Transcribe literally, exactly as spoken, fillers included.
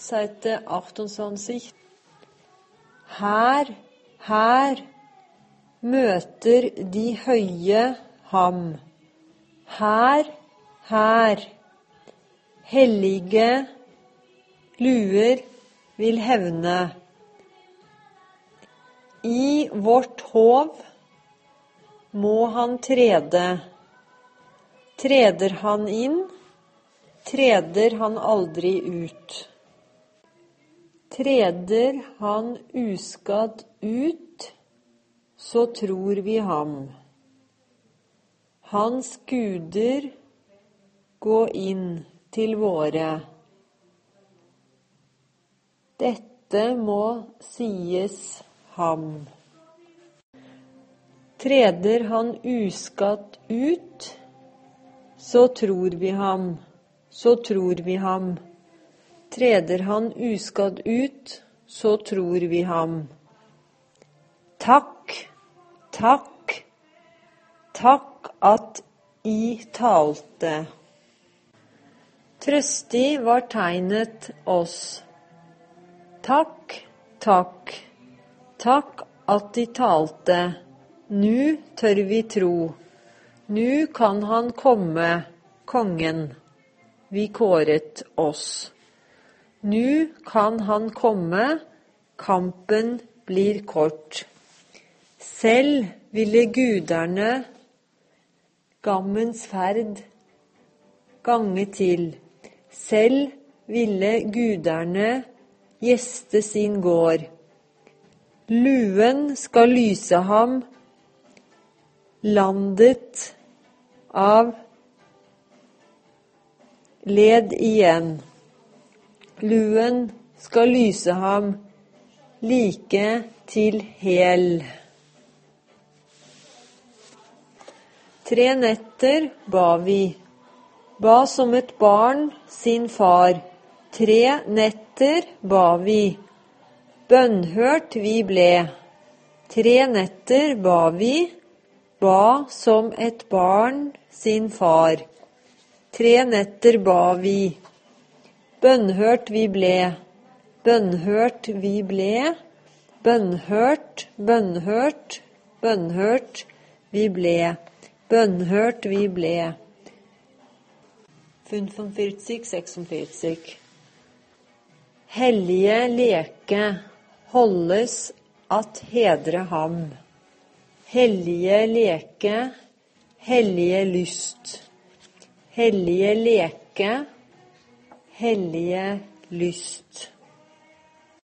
Seite achtundzwanzig. Her, her møter de høye ham. Her, her, hellige luer vil hevne. I vårt hov må han trede. Treder han inn, treder han aldri ut. Treder han uskadd ut, så tror vi ham. Hans guder gå inn til våre. Dette må sies ham. Treder han uskadd ut, så tror vi ham, så tror vi ham. Treder han uskadd ut, så tror vi ham. Takk, takk, takk at I talte. Trøstig var tegnet oss. Takk, takk, takk at De talte. Nu tør vi tro. Nu kan han komme, kongen. Vi kåret oss. Nu kan han komme, kampen blir kort. Selv ville guderne gammens ferd gange til. Selv ville guderne gjeste sin gård. Luen skal lyse ham, landet av led igjen. Luen skal lyse ham like til hel. Tre netter ba vi, ba som et barn sin far. Tre netter ba vi, bønnhørt vi ble. Tre netter ba vi, ba som et barn sin far. Tre netter ba vi, bønnhørt vi ble, bønnhørt vi ble, bønnhørt, bønnhørt, bønnhørt vi ble, bønnhørt vi ble. femundfyrtio, seksundfyrtio. Hellige leke holdes at hedre ham. Hellige leke, hellige lyst. Hellige leke, hellige lyst.